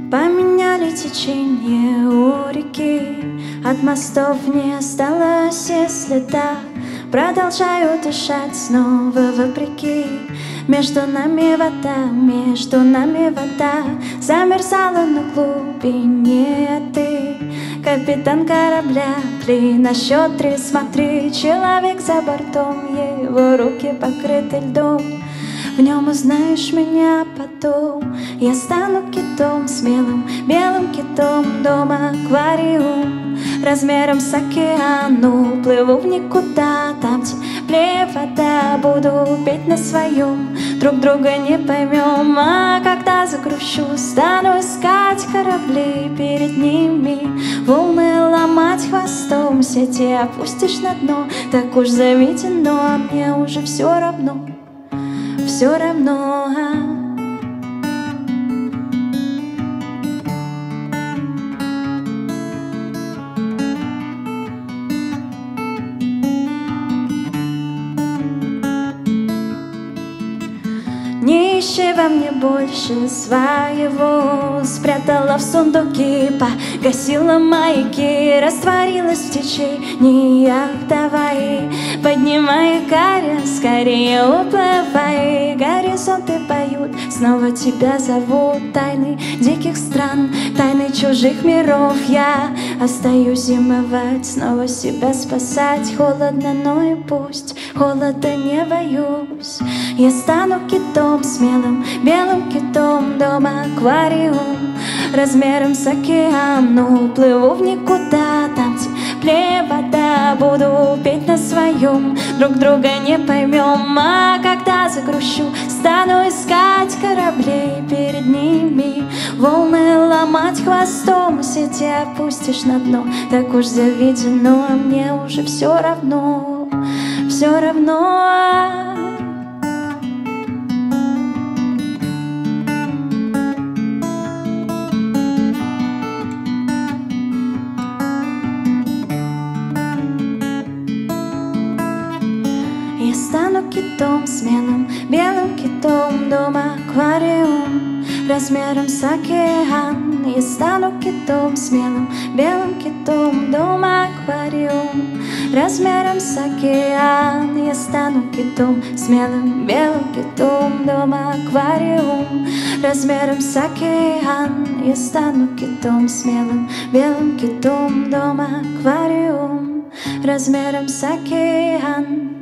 Поменяли течение у реки, от мостов не осталось и следа. Продолжаю дышать снова вопреки. Между нами вода замерзала на глубине. Ты капитан корабля, на счет 3 смотри. Человек за бортом, его руки покрыты льдом. В нем узнаешь меня потом. Я стану китом смелым, белым китом, дома аквариум размером с океан. Плыву в никуда, там теплее вода. Буду петь на своем, друг друга не поймем. А когда загрущу, стану искать корабли перед ними, волны ломать хвостом, сети опустишь на дно. Так уж заведено, а мне уже все равно. Все равно. Не ищи во мне больше своего. Спрятала в сундуки, погасила маяки, растворилась в течениях. Давай, поднимай якоря, скорее уплывай. Горизонты поют, снова тебя зовут. Тайны диких стран, тайны чужих миров. Я остаюсь зимовать, снова себя спасать. Холодно, но и пусть холода не боюсь. Я стану китом смелым, белым китом, дома аквариум размером с океан. Уплыву в никуда, там теплее вода. Буду петь на своем, друг друга не поймем. А когда загрущу, стану искать кораблей перед ними, волны ломать хвостом, сети опустишь на дно. Так уж заведено, а мне уже все равно. Все равно. Я стану китом смелым, белым китом, дома аквариум размером с океан. Я стану китом смелым, белым китом, дома аквариум размером с океан. Я стану китом смелым, белым китом, дома аквариум размером с океан. Я стану китом смелым, белым китом, дома аквариум размером с океан.